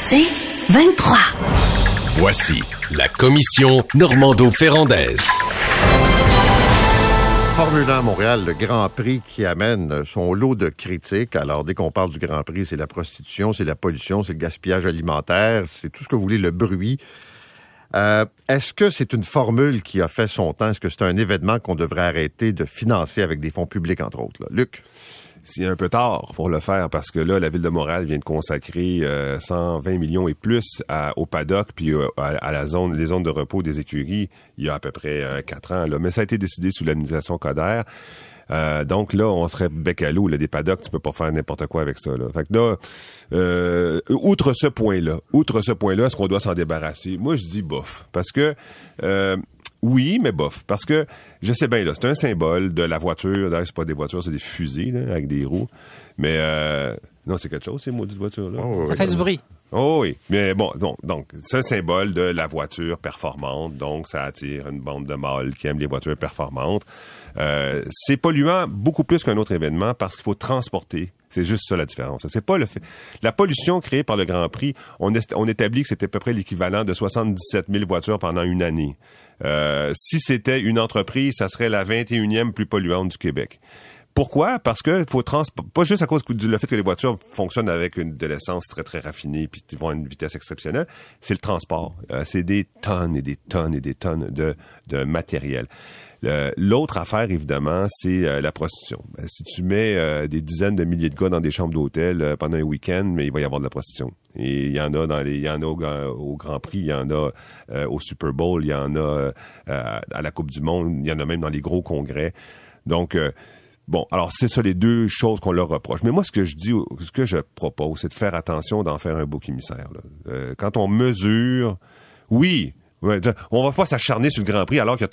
C'est 23. Voici la commission Normando-Ferrandaise. Formule 1 Montréal, le Grand Prix qui amène son lot de critiques. Alors, dès qu'on parle du Grand Prix, c'est la prostitution, c'est la pollution, c'est le gaspillage alimentaire, c'est tout ce que vous voulez, le bruit. Est-ce que c'est une formule qui a fait son temps? Est-ce que c'est un événement qu'on devrait arrêter de financer avec des fonds publics, entre autres? Là? Luc? C'est un peu tard pour le faire parce que là, la Ville de Montréal vient de consacrer 120 millions et plus au paddock puis à les zones de repos des écuries il y a à peu près 4 ans. Là. Mais ça a été décidé sous l'administration Coderre. Donc là, on serait bec à l'eau. Là, des paddocks, tu peux pas faire n'importe quoi avec ça. Là. Fait que là, outre ce point-là, est-ce qu'on doit s'en débarrasser? Moi, je dis bof. Parce que... oui, mais bof. Parce que, je sais bien, là, c'est un symbole de la voiture. D'ailleurs, c'est pas des voitures, c'est des fusées, là, avec des roues. Mais, non, c'est quelque chose, ces maudites voitures-là. Oh, ça fait du bruit. Oh oui. Mais bon, donc, c'est un symbole de la voiture performante. Donc, ça attire une bande de mâles qui aiment les voitures performantes. C'est polluant beaucoup plus qu'un autre événement parce qu'il faut transporter. C'est juste ça la différence. C'est pas le fait. La pollution créée par le Grand Prix, on établit que c'était à peu près l'équivalent de 77 000 voitures pendant une année. Si c'était une entreprise, ça serait la 21e plus polluante du Québec. Pourquoi? Parce que faut pas juste à cause du fait que les voitures fonctionnent avec de l'essence très, très raffinée puis vont à une vitesse exceptionnelle, c'est le transport. C'est des tonnes et des tonnes et des tonnes de matériel. L'autre affaire, évidemment, c'est la prostitution. Si tu mets des dizaines de milliers de gars dans des chambres d'hôtel pendant un week-end, mais il va y avoir de la prostitution. Et il y en a au Grand Prix, il y en a au Super Bowl, il y en a à la Coupe du Monde, il y en a même dans les gros congrès. Donc, bon, alors c'est ça les deux choses qu'on leur reproche. Mais moi, ce que je propose, c'est de faire attention d'en faire un bouc émissaire. Là. Quand on mesure, oui. Ouais, on va pas s'acharner sur le Grand Prix alors qu'il y a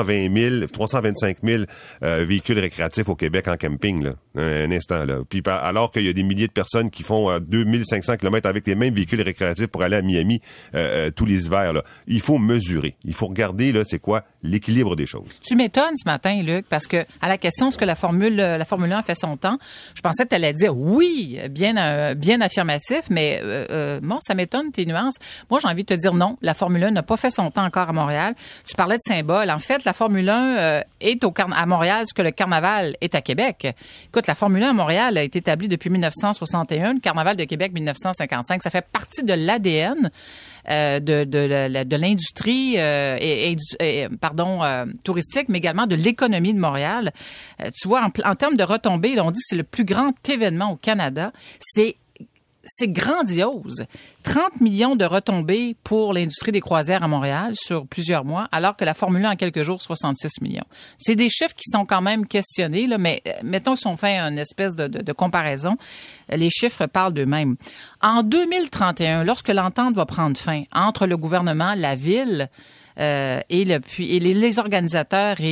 325 000 véhicules récréatifs au Québec en camping, là. Un instant, là. Puis alors qu'il y a des milliers de personnes qui font 2500 km avec les mêmes véhicules récréatifs pour aller à Miami tous les hivers, là. Il faut mesurer. Il faut regarder, là, c'est quoi l'équilibre des choses. Tu m'étonnes ce matin, Luc, parce que à la question, est-ce que la Formule 1 a fait son temps, je pensais que tu allais dire oui, bien affirmatif, mais bon, ça m'étonne tes nuances. Moi, j'ai envie de te dire non, la Formule 1 n'a pas fait son temps encore à Montréal. Tu parlais de symbole. En fait, la Formule 1 est à Montréal ce que le carnaval est à Québec. Écoute, la Formule 1 à Montréal a été établie depuis 1961, le carnaval de Québec 1955. Ça fait partie de l'ADN de l'industrie touristique, mais également de l'économie de Montréal. Tu vois, en termes de retombées, là, on dit que c'est le plus grand événement au Canada. C'est grandiose. 30 millions de retombées pour l'industrie des croisières à Montréal sur plusieurs mois, alors que la Formule 1 en quelques jours, 66 millions. C'est des chiffres qui sont quand même questionnés, là, mais mettons si on fait une espèce de comparaison, les chiffres parlent d'eux-mêmes. En 2031, lorsque l'entente va prendre fin entre le gouvernement, la ville et les organisateurs et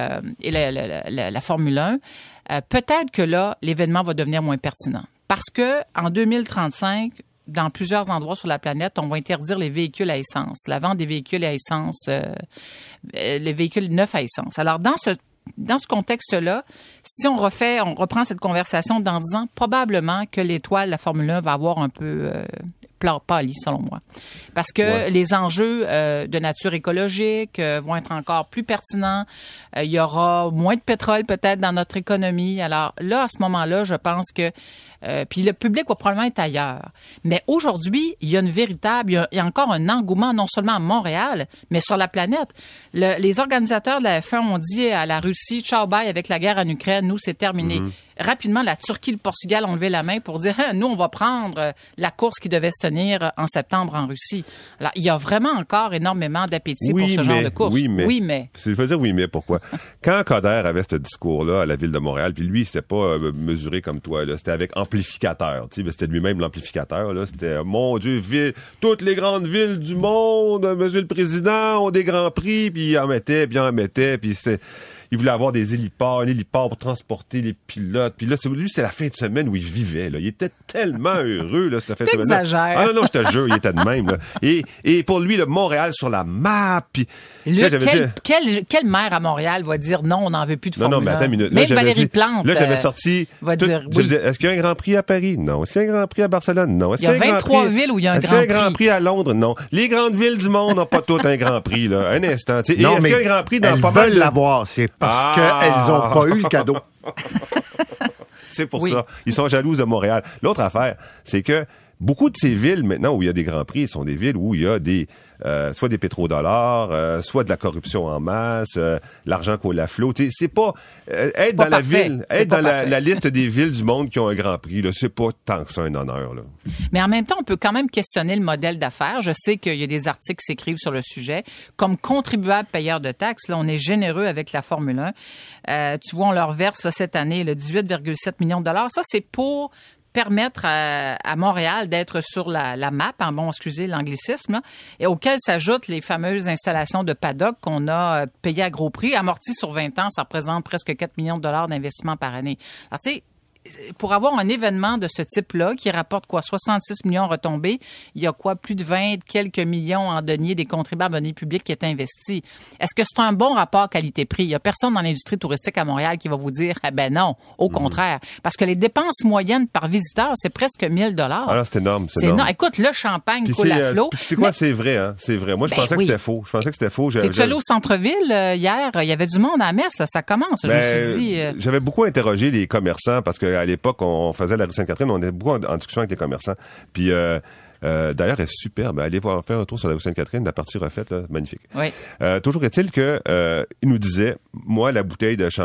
la Formule 1, peut-être que là, l'événement va devenir moins pertinent. Parce que en 2035, dans plusieurs endroits sur la planète, on va interdire les véhicules à essence, la vente des véhicules à essence, les véhicules neufs à essence. Alors, dans ce contexte-là, si on reprend cette conversation dans 10 ans, probablement que l'étoile de la Formule 1 va avoir un peu pâli, selon moi. Parce que les enjeux de nature écologique vont être encore plus pertinents. Il y aura moins de pétrole peut-être dans notre économie. Alors là, à ce moment-là, je pense que puis le public va probablement être ailleurs. Mais aujourd'hui, il y a encore un engouement non seulement à Montréal, mais sur la planète. Les organisateurs de la F1 ont dit à la Russie, ciao bye avec la guerre en Ukraine, nous c'est terminé. Mm-hmm. Rapidement, la Turquie et le Portugal ont levé la main pour dire nous, on va prendre la course qui devait se tenir en septembre en Russie. Alors, il y a vraiment encore énormément d'appétit pour ce genre de course. Oui, mais. Je veux dire oui, mais pourquoi? Quand Coderre avait ce discours-là à la Ville de Montréal, puis lui, c'était pas mesuré comme toi, là, c'était avec amplificateur. Tu sais, c'était lui-même l'amplificateur. Là, c'était, mon Dieu, toutes les grandes villes du monde, Monsieur le Président, ont des grands prix, puis il en mettait, puis c'était... il voulait avoir des héliports, un héliport pour transporter les pilotes. Puis là, lui, c'est la fin de semaine où il vivait, là. Il était tellement heureux, là, cette fin de semaine. T'exagères. Ah non, je te jure, il était de même, là. Et pour lui, le Montréal sur la map, puis... Luc, quel maire à Montréal va dire non, on n'en veut plus de Formule 1? Non, mais attends une minute. Même Valérie Plante j'avais sorti... va dire oui. Est-ce qu'il y a un Grand Prix à Paris? Non. Est-ce qu'il y a un Grand Prix à Barcelone? Non. Il y a 23 villes où il y a un Grand Prix. Est-ce qu'il y a un Grand Prix à Londres? Non. Les grandes villes du monde n'ont pas toutes un Grand Prix, là. Un instant. Et est-ce qu'il y a un Grand Prix dans pas mal de... l'avoir, c'est parce qu'elles n'ont pas eu le cadeau. C'est pour ça. Ils sont jalouses de Montréal. L'autre affaire, c'est que beaucoup de ces villes, maintenant, où il y a des Grands Prix, sont des villes où il y a des soit des pétrodollars, soit de la corruption en masse, l'argent coule à flot. C'est pas être dans la ville, être dans la liste des villes du monde qui ont un Grand Prix, là, c'est pas tant que ça un honneur, là. Mais en même temps, on peut quand même questionner le modèle d'affaires. Je sais qu'il y a des articles qui s'écrivent sur le sujet. Comme contribuable payeur de taxes, là, on est généreux avec la Formule 1. Tu vois, on leur verse là, cette année le 18,7 millions de dollars. Ça, c'est pour permettre à Montréal d'être sur la map, excusez l'anglicisme, là, et auquel s'ajoutent les fameuses installations de paddock qu'on a payées à gros prix. Amorties sur 20 ans, ça représente presque 4 millions de dollars d'investissement par année. Alors, tu sais, pour avoir un événement de ce type-là, qui rapporte 66 millions retombés, il y a plus de 20 quelques millions en deniers des contribuables deniers publics qui est investi. Est-ce que c'est un bon rapport qualité-prix? Il y a personne dans l'industrie touristique à Montréal qui va vous dire, non, au contraire. Parce que les dépenses moyennes par visiteur, c'est presque 1 000 $. Ah, c'est énorme, c'est énorme. Écoute, le champagne coule à flot. C'est quoi? C'est vrai, hein? C'est vrai. Moi, je pensais que c'était faux. T'es-tu allé au centre-ville hier? Il y avait du monde à la messe, ça commence. Je me suis dit... J'avais beaucoup interrogé les commerçants parce que à l'époque, on faisait la rue Sainte-Catherine, on était beaucoup en discussion avec les commerçants. Puis, d'ailleurs, elle est superbe. Allez faire un tour sur la rue Sainte-Catherine, la partie refaite, là, magnifique. Oui. Toujours est-il que il nous disait, moi, la bouteille de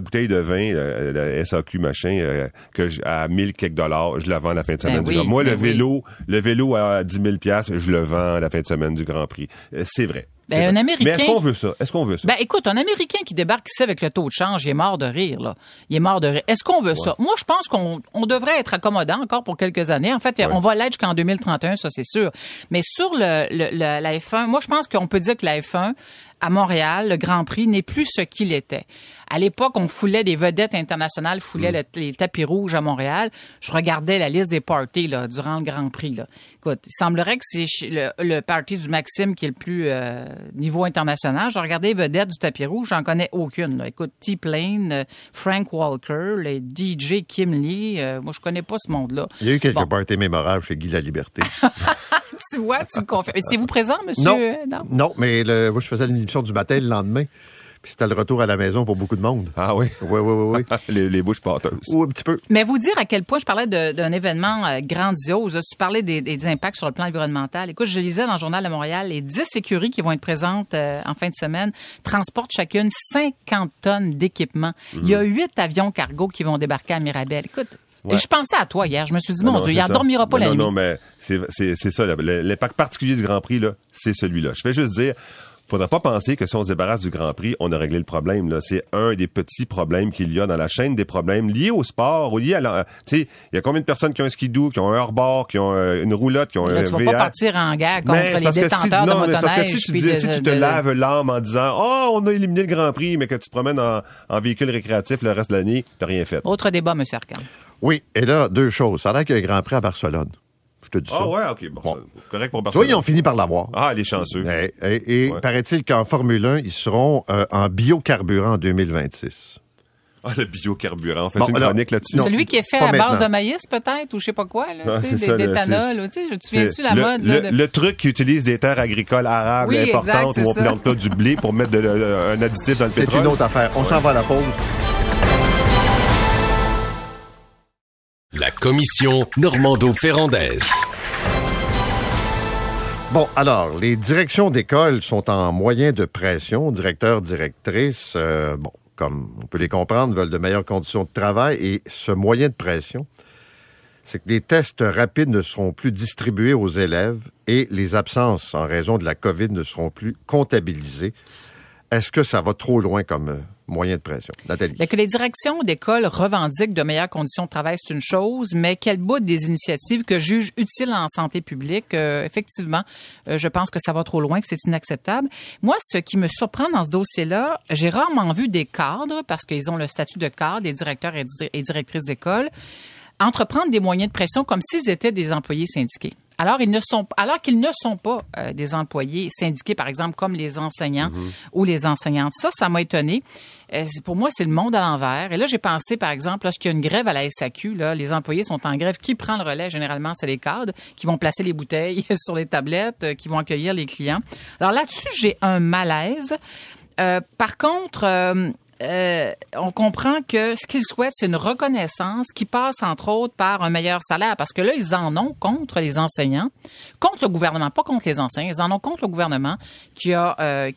vin, la SAQ machin, à 1000 quelques dollars, je la vends à la fin de semaine du Grand Prix. Moi, le vélo à 10 000 $, je le vends à la fin de semaine du Grand Prix. C'est vrai. Un Américain... Mais est-ce qu'on veut ça? Écoute, un Américain qui débarque ici avec le taux de change, il est mort de rire, là. Est-ce qu'on veut ça? Moi, je pense qu'on devrait être accommodant encore pour quelques années. En fait, on va l'être jusqu'en 2031, ça, c'est sûr. Mais sur la F1, moi, je pense qu'on peut dire que la F1, à Montréal, le Grand Prix n'est plus ce qu'il était. À l'époque, on foulait des vedettes internationales, les tapis rouges à Montréal. Je regardais la liste des parties là, durant le Grand Prix. Là. Écoute, il semblerait que c'est le party du Maxime qui est le plus niveau international. Je regardais les vedettes du tapis rouge, j'en connais aucune. Là. Écoute, T-Plane, Frank Walker, les DJ Kim Lee, moi je connais pas ce monde-là. Il y a eu quelques parties mémorables chez Guy Laliberté. Tu vois, tu le confirmes. Étiez-vous présent, monsieur? Non, mais moi je faisais l'émission du matin le lendemain. Puis c'était le retour à la maison pour beaucoup de monde. Ah oui? Oui. les bouches pâteuses. Oui, un petit peu. Mais vous dire à quel point je parlais d'un événement grandiose. Tu parlais des impacts sur le plan environnemental. Écoute, je lisais dans le Journal de Montréal, les 10 écuries qui vont être présentes en fin de semaine transportent chacune 50 tonnes d'équipement. Il y a 8 avions cargo qui vont débarquer à Mirabel. Écoute, je pensais à toi hier. Je me suis dit, mon Dieu, il n'endormira pas la nuit. Non, mais c'est ça. L'impact particulier du Grand Prix, là, c'est celui-là. Je vais juste dire... Faudrait pas penser que si on se débarrasse du Grand Prix, on a réglé le problème. Là, c'est un des petits problèmes qu'il y a dans la chaîne des problèmes liés au sport ou liés à tu sais, il y a combien de personnes qui ont un skidoo, qui ont un hors-bord, qui ont une roulotte, qui ont un VR. Tu vas pas partir en guerre contre les détenteurs de motoneige. Parce que si tu te laves l'âme en disant on a éliminé le Grand Prix, mais que tu te promènes en véhicule récréatif le reste de l'année, t'as rien fait. Autre débat, M. Arcand. Oui, et là, deux choses. Ça a l'air qu'il y a un Grand Prix à Barcelone. Je te dis ça. Ah ouais, OK. Bon. Correct pour Barcelone. Toi, ils ont fini par l'avoir. Ah, les chanceux. Et paraît-il qu'en Formule 1, ils seront en biocarburant en 2026. Ah, le biocarburant. On fait une chronique là-dessus. Celui qui est fait à base de maïs, peut-être, ou je sais pas quoi, là, d'éthanol. Tu te souviens-tu la mode? Le truc qui utilise des terres agricoles arables importantes où on plante pas du blé pour mettre un additif dans le pétrole. C'est une autre affaire. On s'en va à la pause. La commission Normando-Ferrandaise. Bon, alors, les directions d'école sont en moyen de pression. Directeurs, directrices, comme on peut les comprendre, veulent de meilleures conditions de travail. Et ce moyen de pression, c'est que des tests rapides ne seront plus distribués aux élèves et les absences en raison de la COVID ne seront plus comptabilisées. Est-ce que ça va trop loin comme moyen de pression. Nathalie. Que les directions d'école revendiquent de meilleures conditions de travail, c'est une chose, mais qu'elles boudent des initiatives que jugent utiles en santé publique, effectivement, je pense que ça va trop loin, que c'est inacceptable. Moi, ce qui me surprend dans ce dossier-là, j'ai rarement vu des cadres, parce qu'ils ont le statut de cadre, des directeurs et directrices d'école, entreprendre des moyens de pression comme s'ils étaient des employés syndiqués. Alors qu'ils ne sont pas des employés syndiqués, par exemple, comme les enseignants ou les enseignantes. Ça m'a étonné. Pour moi, c'est le monde à l'envers. Et là, j'ai pensé, par exemple, lorsqu'il y a une grève à la SAQ, là, les employés sont en grève. Qui prend le relais? Généralement, c'est les cadres qui vont placer les bouteilles sur les tablettes, qui vont accueillir les clients. Alors là-dessus, j'ai un malaise. Par contre... on comprend que ce qu'ils souhaitent, c'est une reconnaissance qui passe, entre autres, par un meilleur salaire. Parce que là, ils en ont contre les enseignants, contre le gouvernement, pas contre les enseignants. Ils en ont contre le gouvernement qui a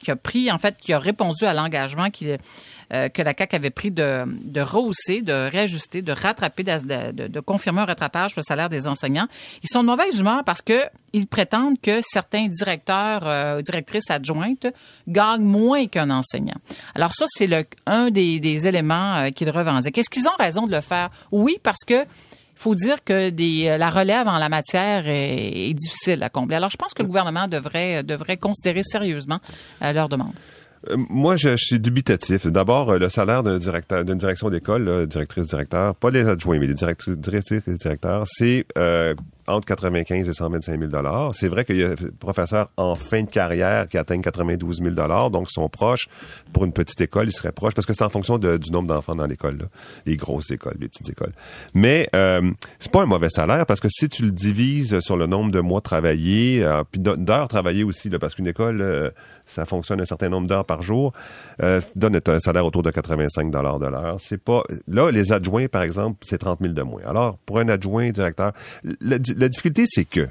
répondu à l'engagement que la CAQ avait pris de rehausser, de réajuster, de rattraper, de confirmer un rattrapage sur le salaire des enseignants. Ils sont de mauvaise humeur parce que ils prétendent que certains directeurs, directrices adjointes gagnent moins qu'un enseignant. Alors ça, c'est un des éléments qu'ils revendiquent. Est-ce qu'ils ont raison de le faire? Oui, parce que il faut dire que la relève en la matière est difficile à combler. Alors, je pense que le gouvernement devrait considérer sérieusement leur demande. Moi, je suis dubitatif. D'abord, le salaire d'un directeur, d'une direction d'école, directrice, directeur, pas les adjoints, mais les directrices et directeurs, c'est entre 95 et 125 000 $. C'est vrai qu'il y a des professeurs en fin de carrière qui atteignent 92 000 $, donc ils sont proches. Pour une petite école, ils seraient proches, parce que c'est en fonction du nombre d'enfants dans l'école, là. Les grosses écoles, les petites écoles. Mais c'est pas un mauvais salaire, parce que si tu le divises sur le nombre de mois travaillés, puis d'heures travaillées aussi, là, parce qu'une école, ça fonctionne un certain nombre d'heures par jour, donne un salaire autour de 85 $ de l'heure. C'est pas... Là, les adjoints, par exemple, c'est 30 000 de moins. Alors, pour un adjoint directeur, la difficulté, c'est que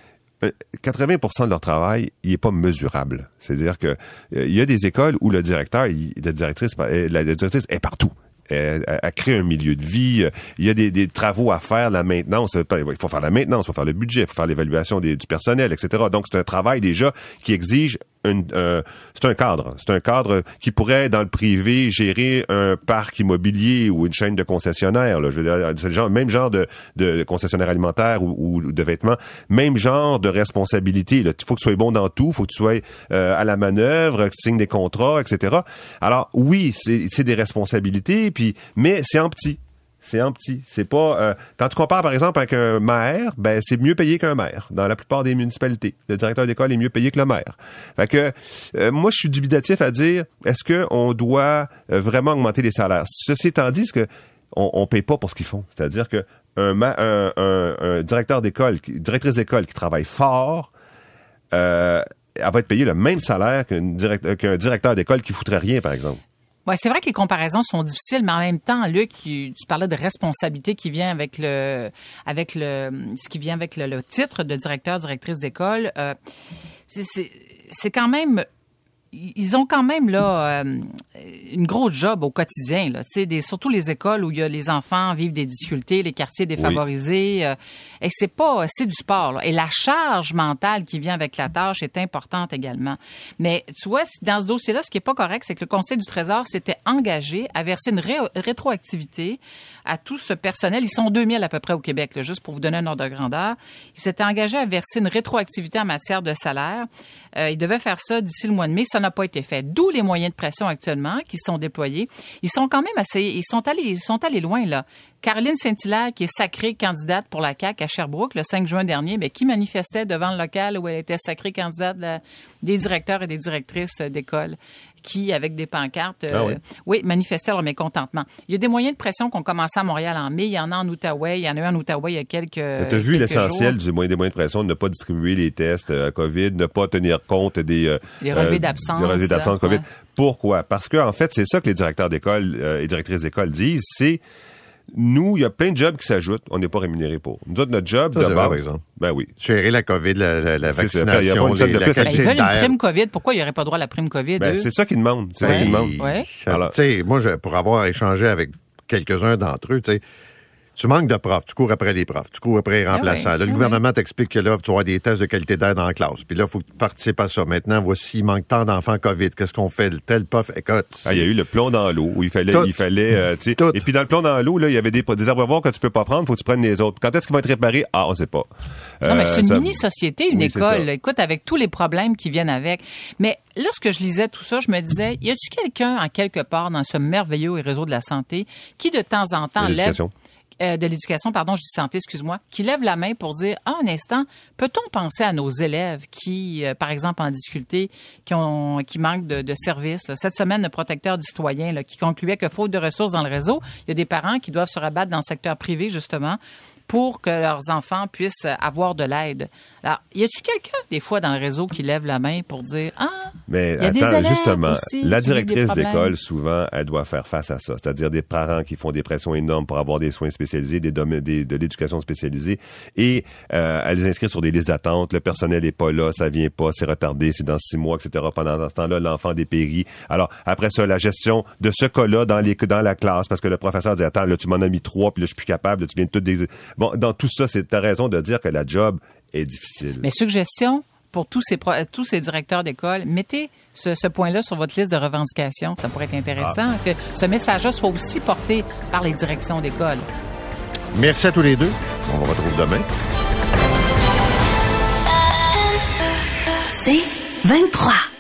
80% de leur travail, il est pas mesurable. C'est-à-dire que il y a des écoles où la directrice est partout. Elle crée un milieu de vie. Il y a des travaux à faire, la maintenance. Il faut faire la maintenance, il faut faire le budget, il faut faire l'évaluation du personnel, etc. Donc, c'est un travail déjà qui exige c'est un cadre. C'est un cadre qui pourrait, dans le privé, gérer un parc immobilier ou une chaîne de concessionnaires. Là. Je veux dire, c'est le même genre de concessionnaire alimentaire ou de vêtements. Même genre de responsabilité. Il faut que tu sois bon dans tout. Il faut que tu sois à la manœuvre, que tu signes des contrats, etc. Alors, oui, c'est des responsabilités, mais c'est en petit. C'est en petit. C'est pas... quand tu compares, par exemple, avec un maire, ben c'est mieux payé qu'un maire dans la plupart des municipalités. Le directeur d'école est mieux payé que le maire. Fait que moi, je suis dubitatif à dire, est-ce qu'on doit vraiment augmenter les salaires? Ceci étant dit, on paye pas pour ce qu'ils font. C'est-à-dire que un directeur d'école, directrice d'école qui travaille fort, elle va être payée le même salaire qu'un directeur d'école qui foutrait rien, par exemple. Ouais, c'est vrai que les comparaisons sont difficiles, mais en même temps, Luc, tu parlais de responsabilité qui vient avec le titre de directeur, directrice d'école. C'est quand même, ils ont quand même là une grosse job au quotidien, là. Tu sais, surtout les écoles où il y a les enfants vivent des difficultés, les quartiers défavorisés. Oui. Et c'est du sport, là. Et la charge mentale qui vient avec la tâche est importante également. Mais tu vois, dans ce dossier-là, ce qui est pas correct, c'est que le Conseil du Trésor s'était engagé à verser une rétroactivité à tout ce personnel. Ils sont 2000 à peu près au Québec, là, juste pour vous donner un ordre de grandeur. Ils s'étaient engagés à verser une rétroactivité en matière de salaire. Ils devaient faire ça d'ici le mois de mai. Ça n'a pas été fait. D'où les moyens de pression actuellement qui sont déployés. Ils sont quand même ils sont allés loin, là. Caroline Saint-Hilaire, qui est sacrée candidate pour la CAQ à Sherbrooke le 5 juin dernier, mais qui manifestait devant le local où elle était sacrée candidate des directeurs et des directrices d'école, qui, avec des pancartes, manifestaient leur mécontentement. Il y a des moyens de pression qui ont commencé à Montréal en mai. Il y en a en Outaouais. Il y en a eu en Outaouais il y a quelques jours. Tu as vu l'essentiel des moyens de pression, ne pas distribuer les tests à COVID, ne pas tenir compte des relevés d'absence. Des relevés d'absence COVID. Ouais. Pourquoi? Parce que, en fait, c'est ça que les directeurs d'école et directrices d'école disent, c'est nous, il y a plein de jobs qui s'ajoutent, on n'est pas rémunérés pour. Nous autres, notre job, de base, ben oui. Gérer la COVID, la vaccination, il y a pas une la ils veulent une prime COVID. Pourquoi il n'y aurait pas droit à la prime COVID? Ben, c'est ça qu'ils demandent. C'est ça qu'ils demandent. Ouais. Tu sais, moi, pour avoir échangé avec quelques-uns d'entre eux, tu sais, Tu manques de profs, tu cours après les profs, tu cours après les remplaçants. Là, le gouvernement t'explique que là, tu vas avoir des tests de qualité d'air dans la classe. Puis là, il faut que tu participes à ça. Maintenant, voici, il manque tant d'enfants COVID. Qu'est-ce qu'on fait? Tel prof, écoute. Il y a eu le plomb dans l'eau où il fallait, tu sais. Et puis dans le plomb dans l'eau, là, il y avait des abreuvoirs que tu peux pas prendre, faut que tu prennes les autres. Quand est-ce qu'ils vont être réparés? Ah, on sait pas. Non, mais c'est une mini-société, une école. Écoute, avec tous les problèmes qui viennent avec. Mais lorsque je lisais tout ça, je me disais, y a-tu quelqu'un, en quelque part, dans ce merveilleux réseau de la santé, qui de temps en temps de l'éducation, pardon, je dis santé, excuse-moi, qui lève la main pour dire, un instant, peut-on penser à nos élèves qui, par exemple, en difficulté, qui manquent de services? Cette semaine, le protecteur du citoyen qui concluait que faute de ressources dans le réseau, il y a des parents qui doivent se rabattre dans le secteur privé, justement, pour que leurs enfants puissent avoir de l'aide. Alors, y a-tu quelqu'un, des fois, dans le réseau qui lève la main pour dire « Ah, mais y a des élèves justement, aussi la directrice d'école, souvent, elle doit faire face à ça. C'est-à-dire des parents qui font des pressions énormes pour avoir des soins spécialisés, de l'éducation spécialisée, et elle les inscrit sur des listes d'attente. Le personnel est pas là, ça vient pas, c'est retardé, c'est dans 6 mois, etc. Pendant ce temps-là, l'enfant dépérit. Alors, après ça, la gestion de ce cas-là dans la classe, parce que le professeur dit « Attends, là, tu m'en as mis 3, puis là, je suis plus capable, là, tu viens de tout... » Bon, dans tout ça, t'as raison de dire que la job est difficile. Mais suggestion pour tous ces directeurs d'école, mettez ce point-là sur votre liste de revendications. Ça pourrait être intéressant que ce message-là soit aussi porté par les directions d'école. Merci à tous les deux. On vous retrouve demain. C'est 23.